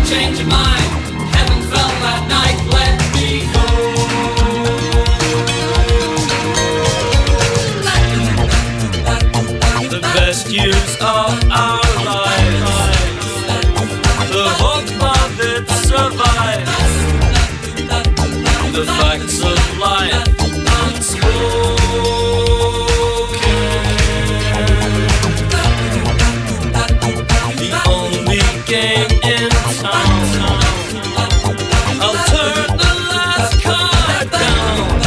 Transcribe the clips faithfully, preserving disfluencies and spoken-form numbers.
change your mind. Heaven fell that night, let me go. The best years of our lives, the hope of it survives, the facts of life unspoken. The only game in town. I'll turn the last card down.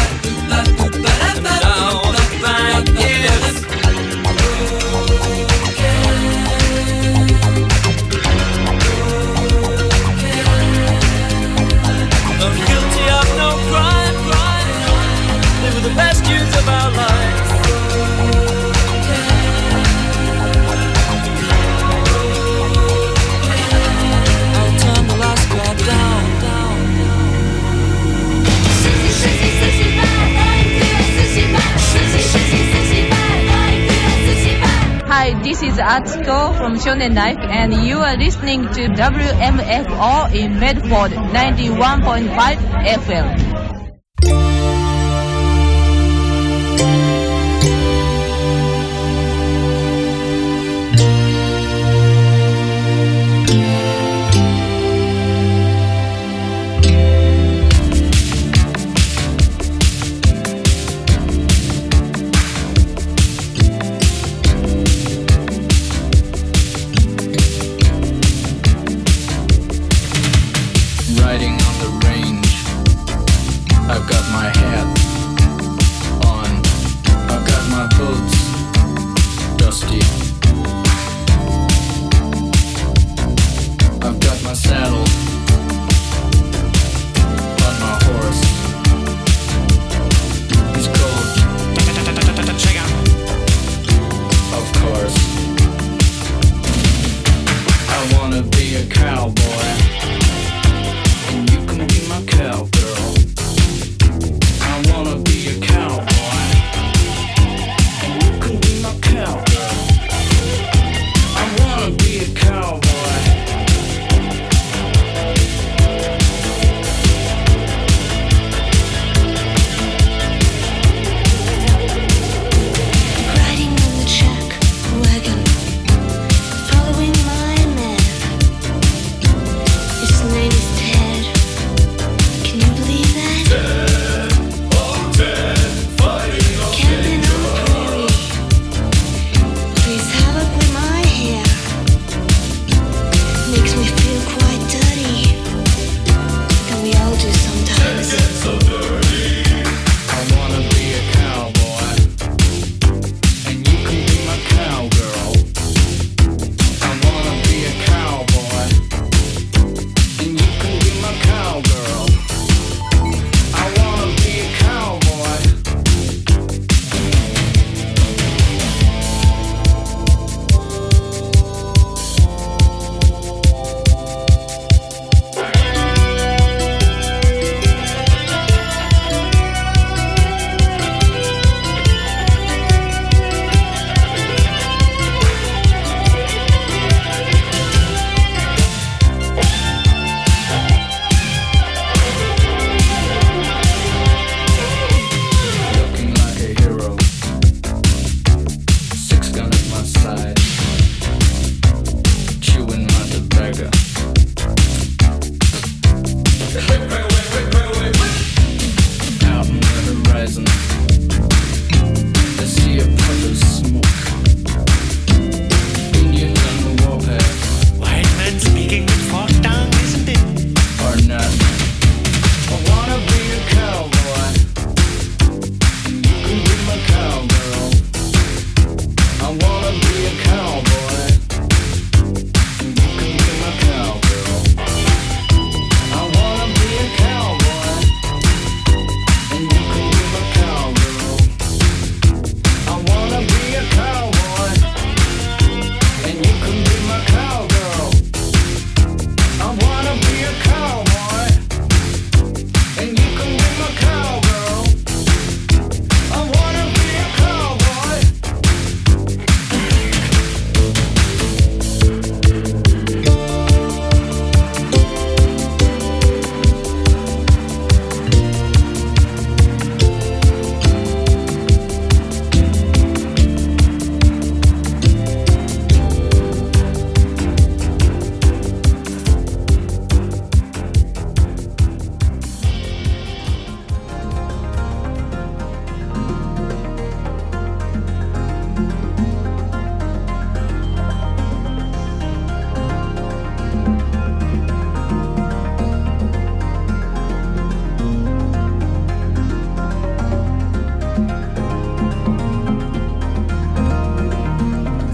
Now the bank is I'm guilty of no crime. They were the best years of our lives. I'll turn the last card down. Hi, this is Atsuko from Shonen Life, and you are listening to W M F O in Medford ninety-one point five F M. Riding on the range, I've got my hat on, I've got my boots dusty, I've got my saddle on my horse. He's cold, of course. I wanna be a cowboy, and you can be my cowgirl. I wanna be a cowboy, and you can be my cowgirl. I wanna be a cowboy,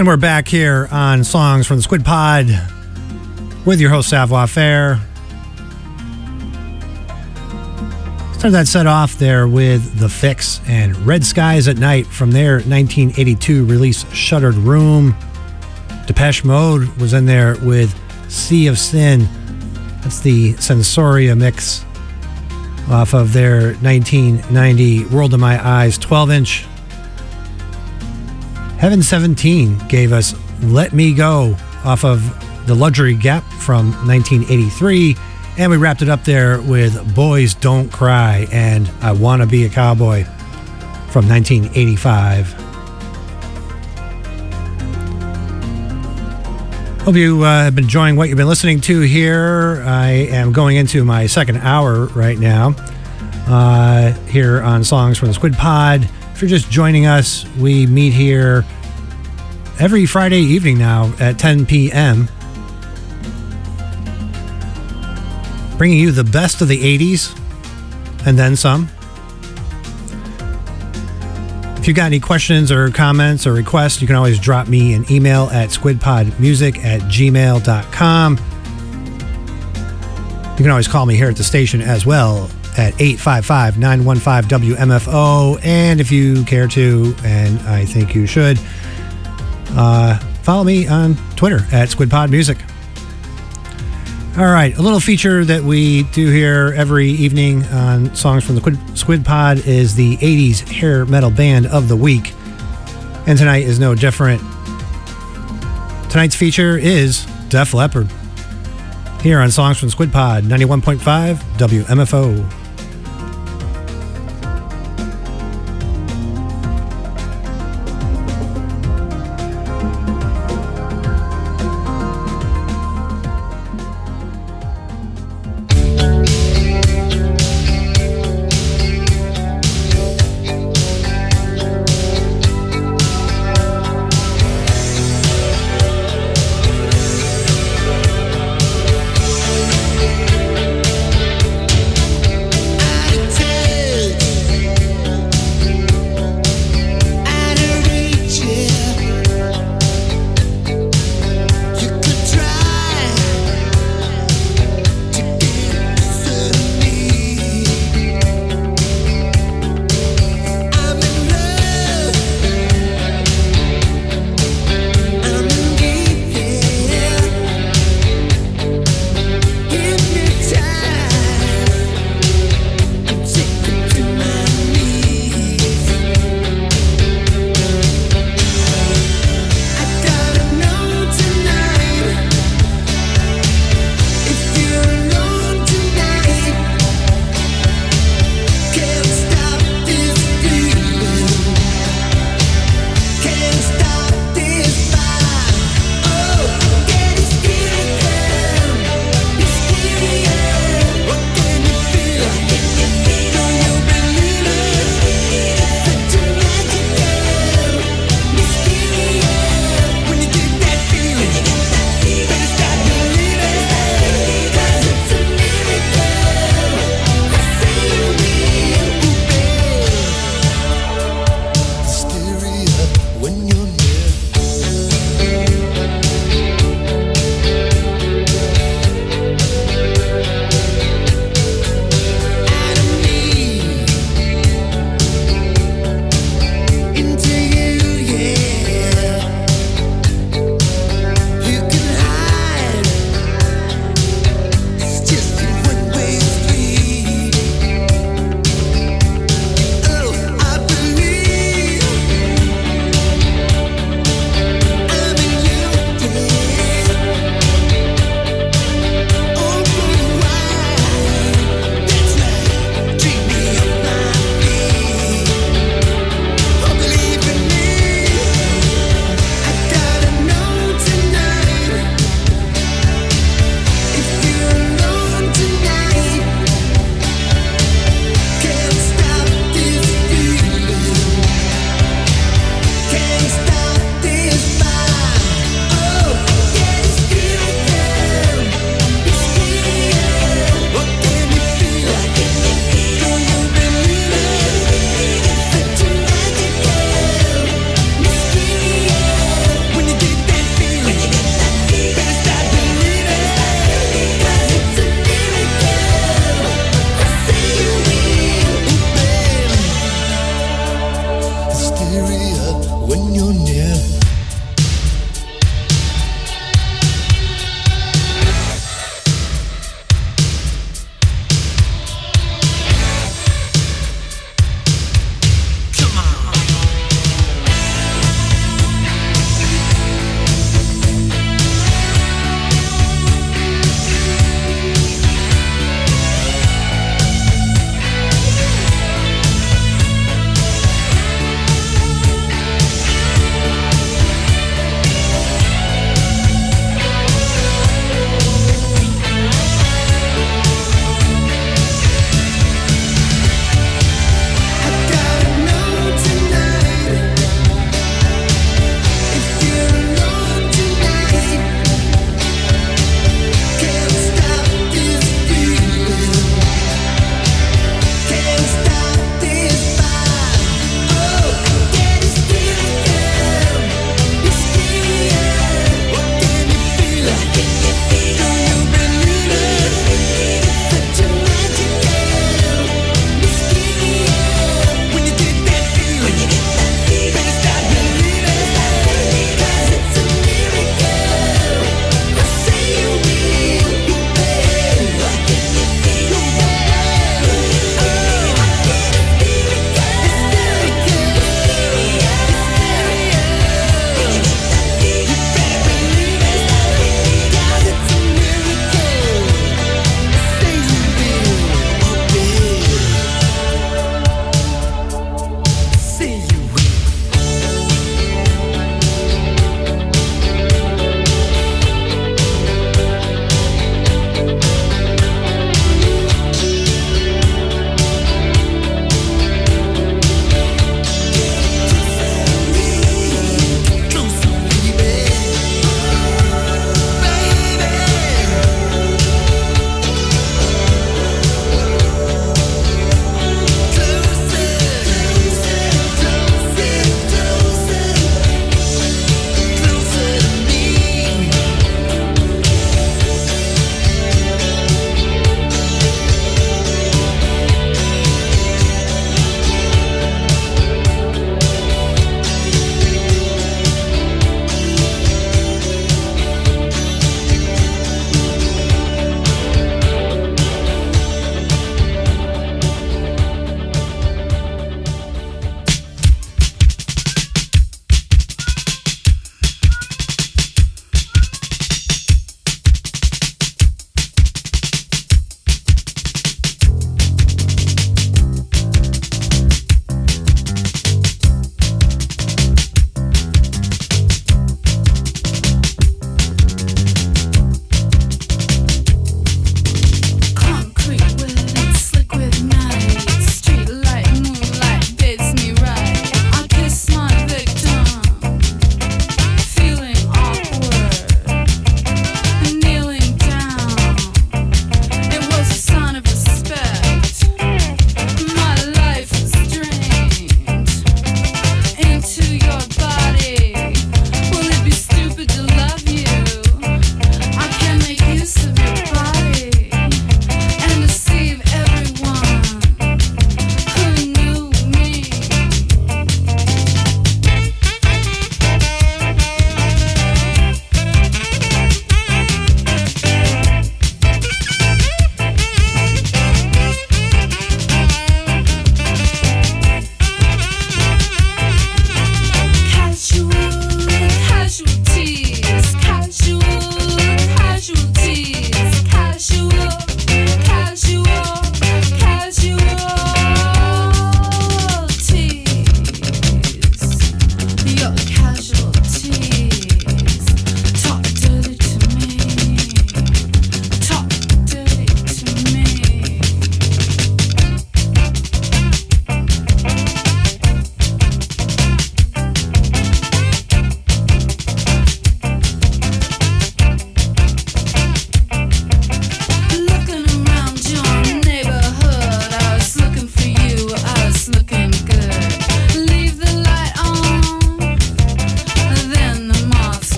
And we're back here on Songs from the Squid Pod with your host, Savoir Faire. Started that set off there with The Fix and Red Skies at Night from their nineteen eighty-two release Shuttered Room. Depeche Mode was in there with Sea of Sin. That's the Sensoria mix off of their nineteen ninety World in My Eyes twelve inch. Heaven seventeen gave us Let Me Go off of the Luxury Gap from nineteen eighty-three. And we wrapped it up there with Boys Don't Cry and I Wanna Be a Cowboy from nineteen eighty-five. Hope you uh, have been enjoying what you've been listening to here. I am going into my second hour right now uh, here on Songs from the Squid Pod. If you're just joining us, we meet here every Friday evening now at ten p.m. bringing you the best of the eighties and then some. If you got any questions or comments or requests, you can always drop me an email at squidpodmusic at gmail dot com. You can always call me here at the station as well at eight five five, nine one five, W M F O. And if you care to, and I think you should, uh, follow me on Twitter at squidpodmusic. All right, a little feature that we do here every evening on Songs from the Squid, Squid Pod is the eighties hair metal band of the week. And tonight is no different. Tonight's feature is Def Leppard here on Songs from the Squid Pod, ninety-one point five W M F O.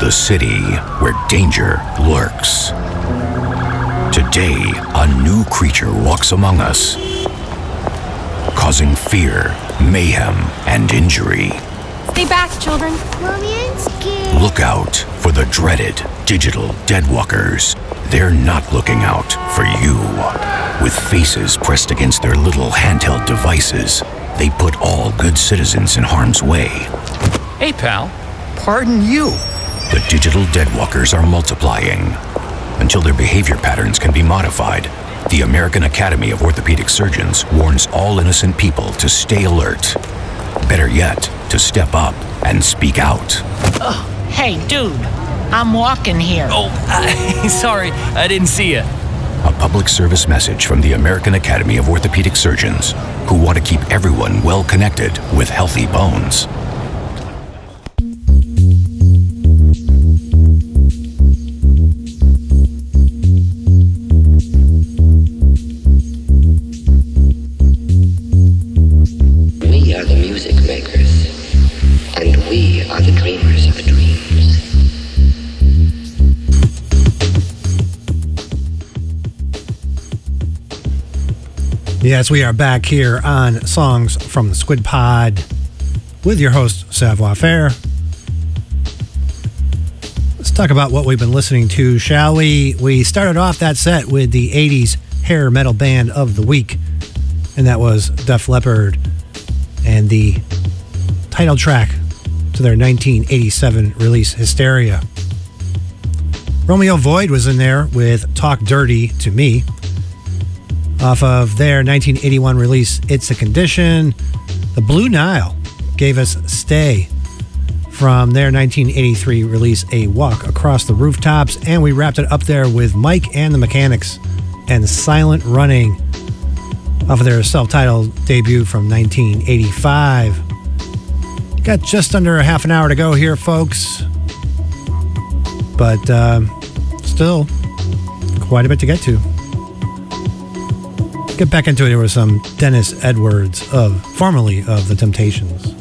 the city where danger lurks. Today, a new creature walks among us, causing fear, mayhem, and injury. Stay back, children. Mommy, I'm scared. Look out for the dreaded digital deadwalkers. They're not looking out for you. With faces pressed against their little handheld devices, they put all good citizens in harm's way. Hey, pal. Pardon you. The digital deadwalkers are multiplying. Until their behavior patterns can be modified, the American Academy of Orthopedic Surgeons warns all innocent people to stay alert. Better yet, to step up and speak out. Oh, hey, dude. I'm walking here. Oh, uh, sorry. I didn't see you. A public service message from the American Academy of Orthopedic Surgeons, who want to keep everyone well connected with healthy bones. We are the music makers, and we are the dreamers of dreams. Yes, we are back here on Songs from the Squid Pod with your host, Savoir Faire. Let's talk about what we've been listening to, shall we? We started off that set with the eighties hair metal band of the week, and that was Def Leppard and the title track to their nineteen eighty-seven release, Hysteria. Romeo Void was in there with Talk Dirty to Me, off of their nineteen eighty-one release, It's a Condition. The Blue Nile gave us Stay from their nineteen eighty-three release, A Walk Across the Rooftops. And we wrapped it up there with Mike and the Mechanics and Silent Running off of their self-titled debut from nineteen eighty-five. Got just under a half an hour to go here, folks. But uh, still quite a bit to get to. Get back into it with some Dennis Edwards, of formerly of The Temptations.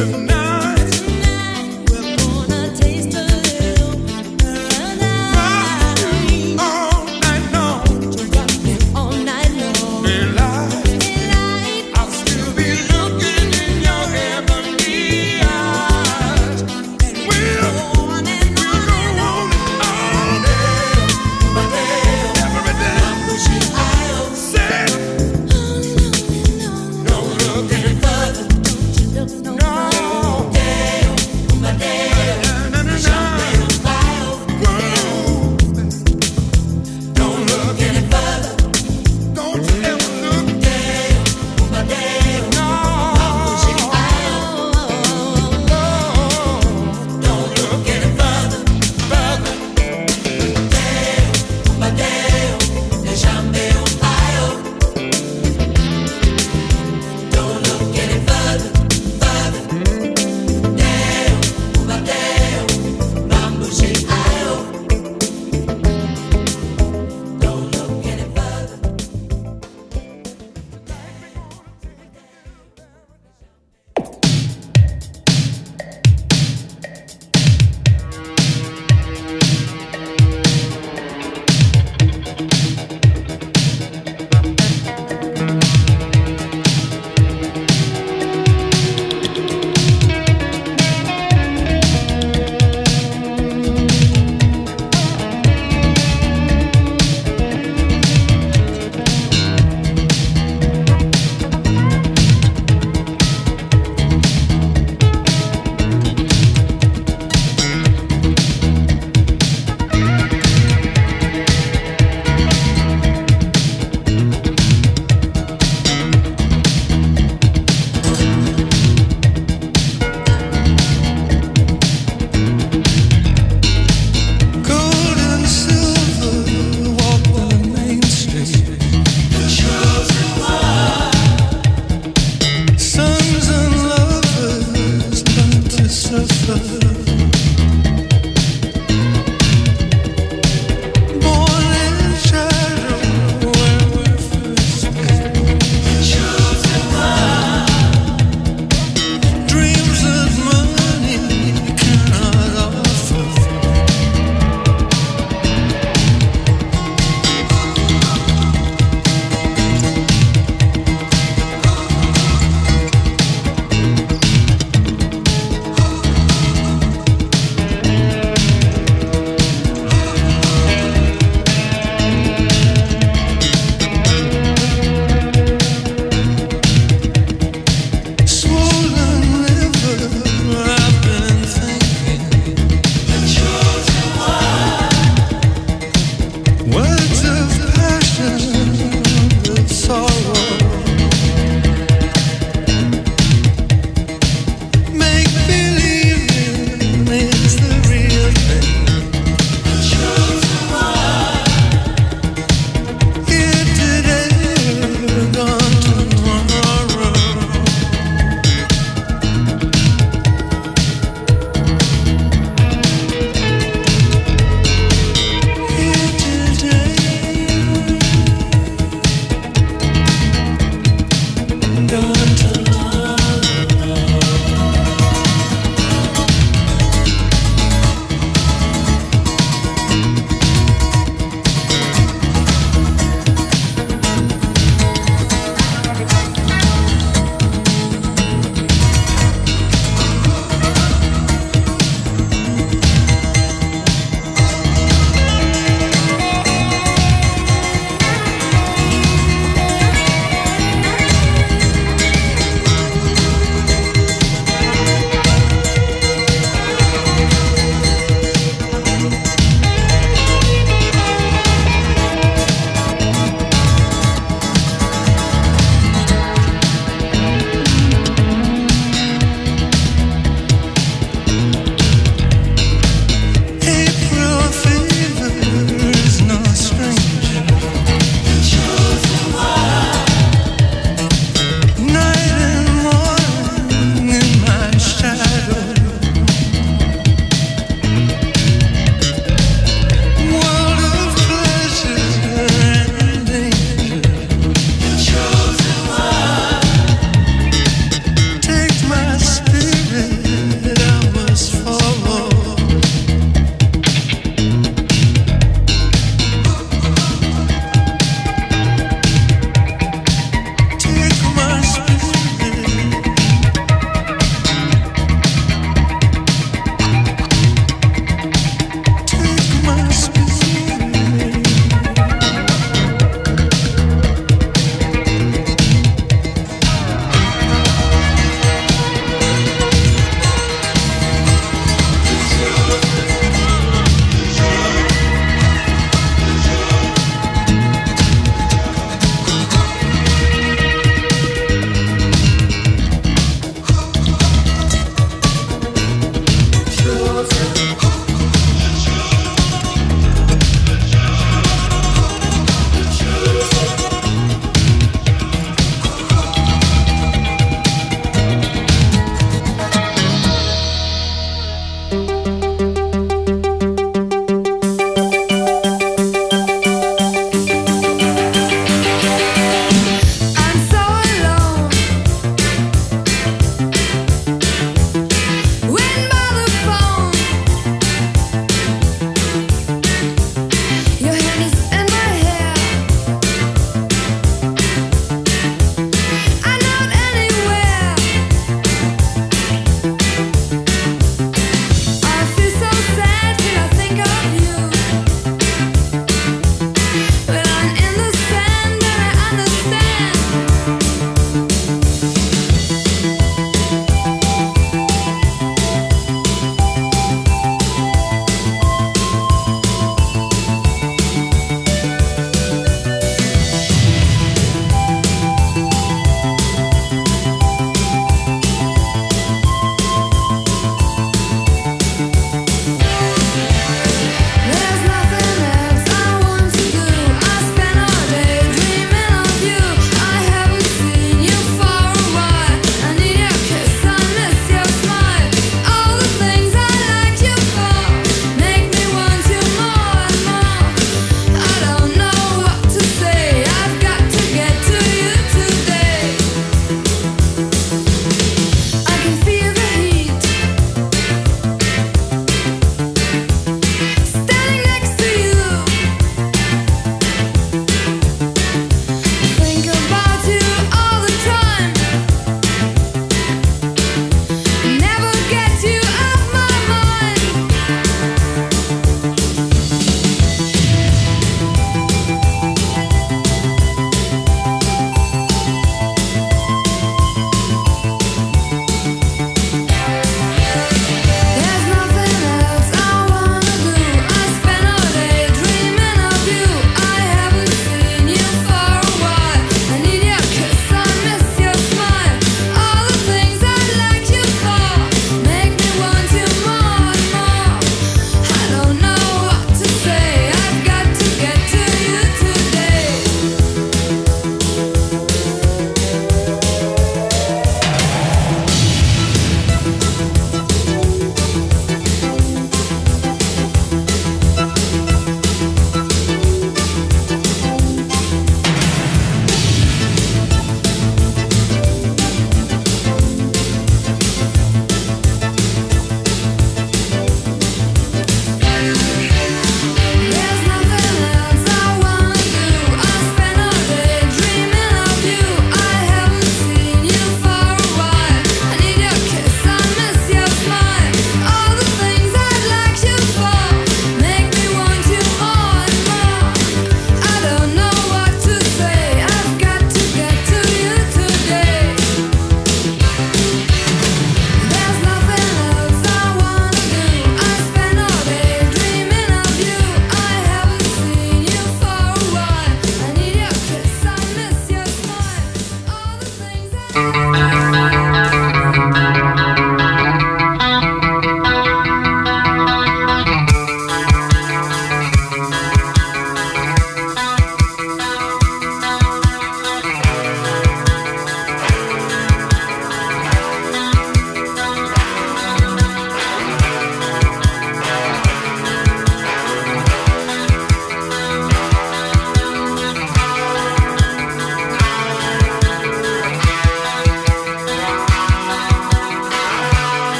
No.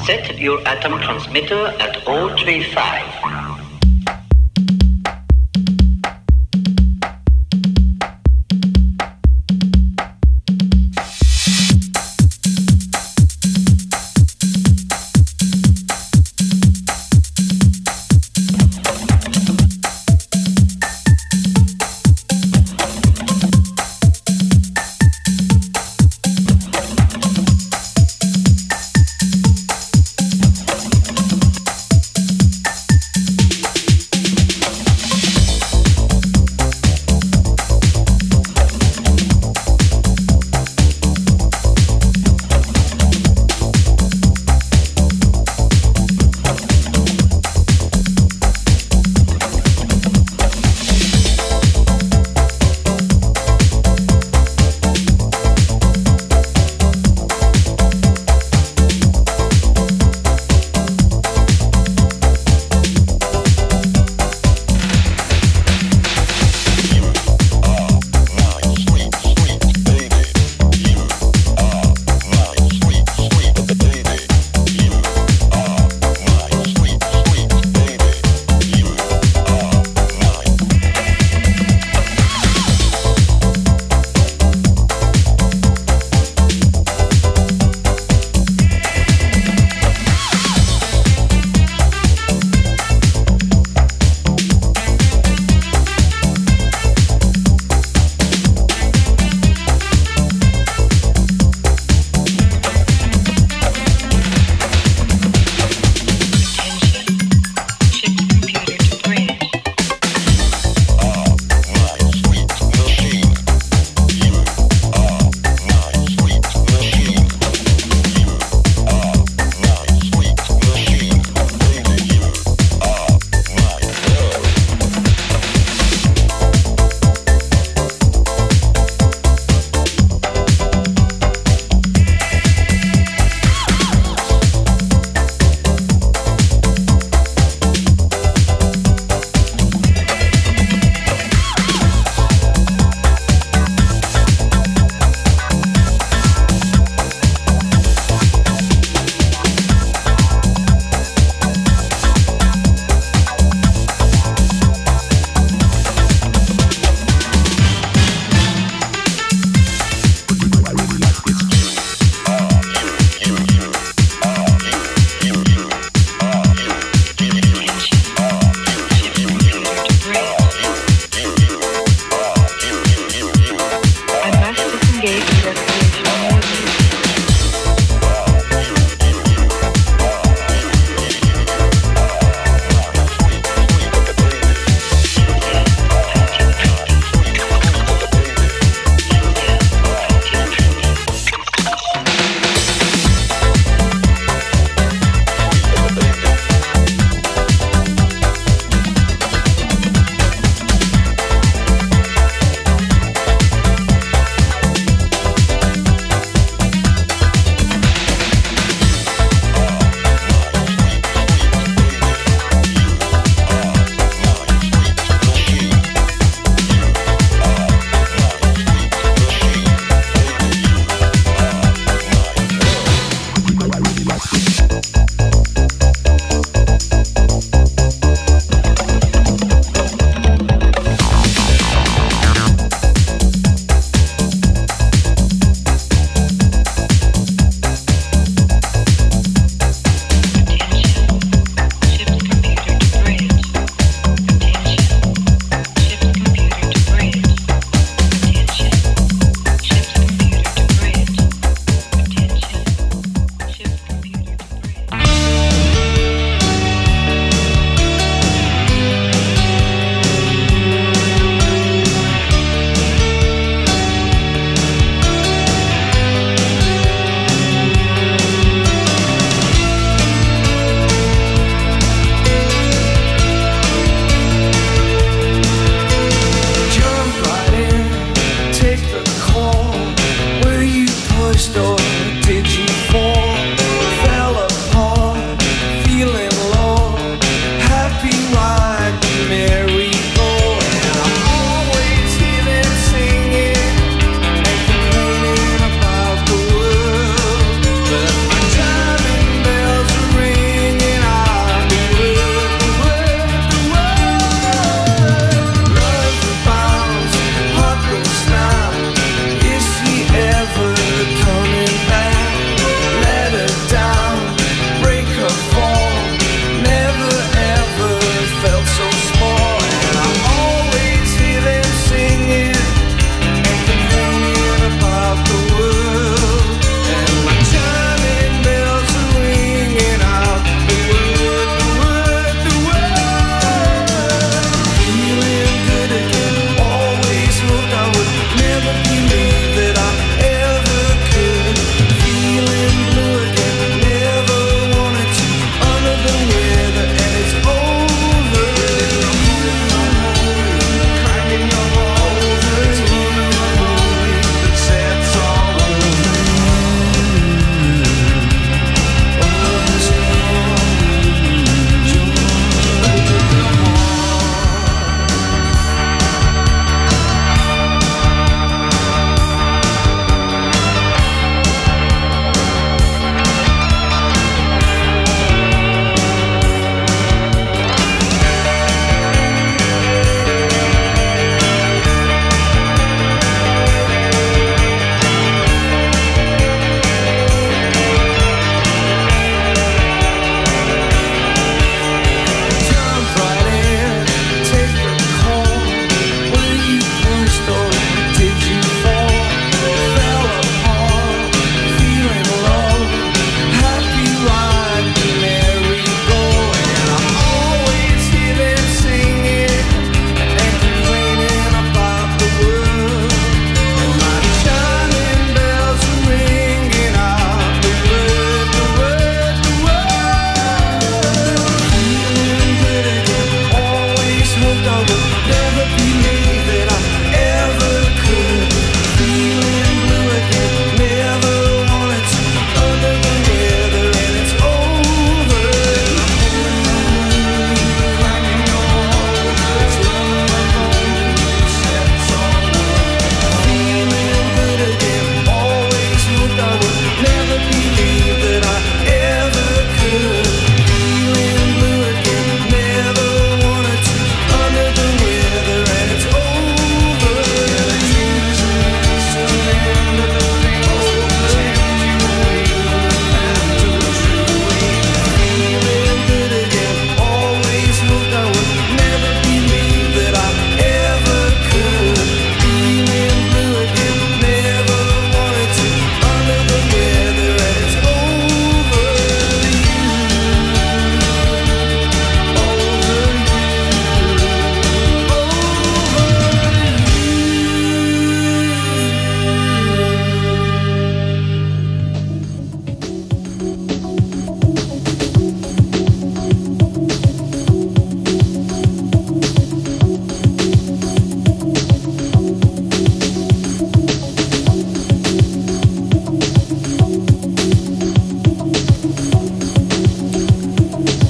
Set your atom transmitter at zero three five.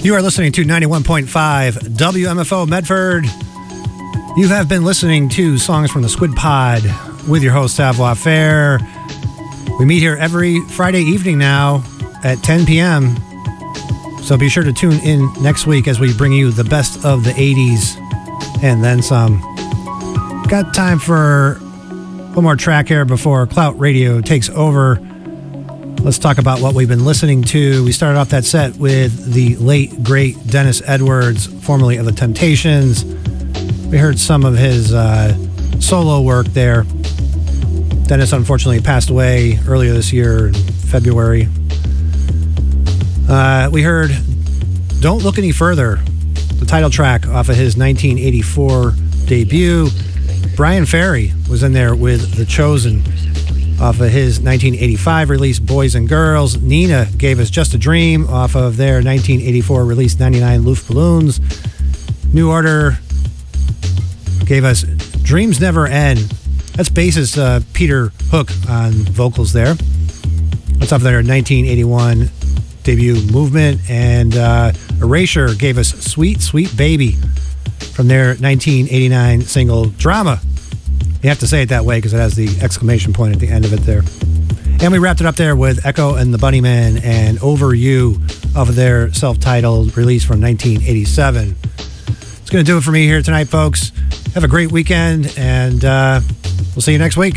You are listening to ninety-one point five W M F O Medford. You have been listening to Songs from the Squid Pod with your host, Savoir Faire. We meet here every Friday evening now at ten p.m. So be sure to tune in next week as we bring you the best of the eighties and then some. Got time for one more track here before Clout Radio takes over. Let's talk about what we've been listening to. We started off that set with the late, great Dennis Edwards, formerly of The Temptations. We heard some of his uh, solo work there. Dennis unfortunately passed away earlier this year in February. Uh, we heard Don't Look Any Further, the title track off of his nineteen eighty-four debut. Brian Ferry was in there with The Chosen off of his nineteen eighty-five release Boys and Girls. Nina gave us Just a Dream off of their nineteen eighty-four release ninety-nine Luftballons. New Order gave us Dreams Never End. That's bassist uh, Peter Hook on vocals there. That's off their nineteen eighty-one debut Movement. And uh, Erasure gave us Sweet, Sweet Baby from their nineteen eighty-nine single Drama. You have to say it that way because it has the exclamation point at the end of it there. And we wrapped it up there with Echo and the Bunnymen and Over You of their self-titled release from nineteen eighty-seven. It's going to do it for me here tonight, folks. Have a great weekend, and uh, we'll see you next week.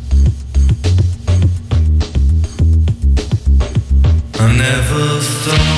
I never thought